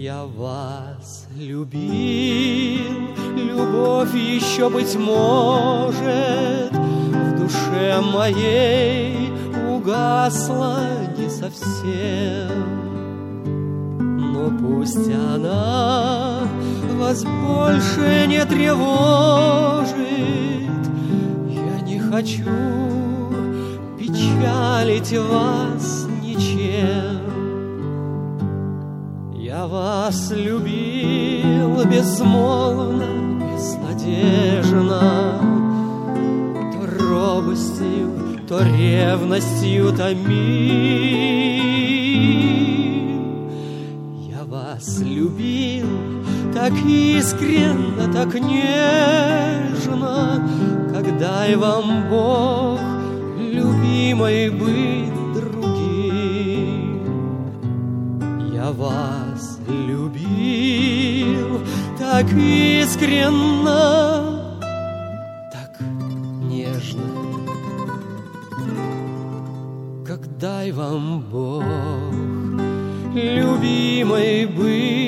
Я вас любил, любовь еще, быть может, в душе моей угасла не совсем. Но пусть она вас больше не тревожит, я не хочу печалить вас ничем. Я вас любил безмолвно, безнадежно, то робостью, то ревностью томим. Я вас любил так искренно, так нежно, как дай вам Бог, любимой, быть другим. Я вас любил так искренно, так нежно, как дай вам Бог, любимой, быть